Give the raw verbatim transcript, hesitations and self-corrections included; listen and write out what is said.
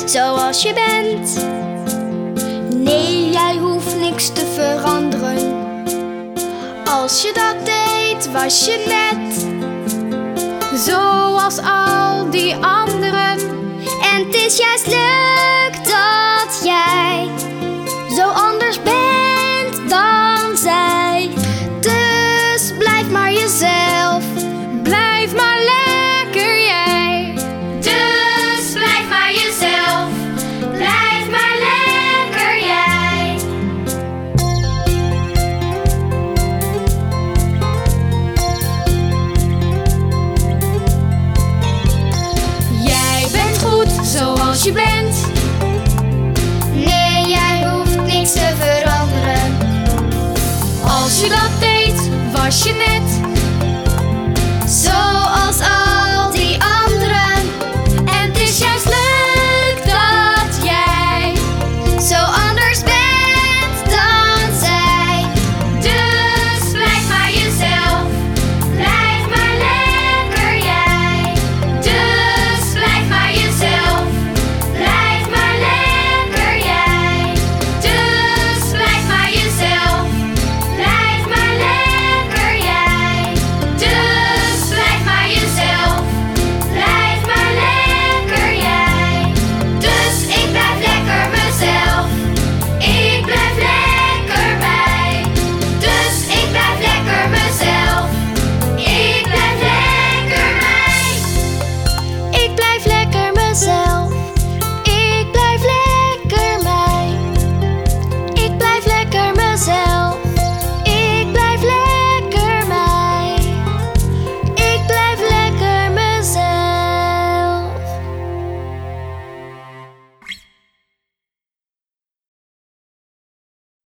zoals je bent. Nee, jij hoeft niks te veranderen. Als je dat deed, was je net zoals al die anderen. En het is juist leuk dat jij zo anders bent dan zij. Dus blijf maar jezelf, blijf maar lekker jij. Dus blijf maar jezelf, blijf maar lekker jij. Jij bent goed zoals je bent. Nee, jij hoeft niks te veranderen. Als je dat deed, was je net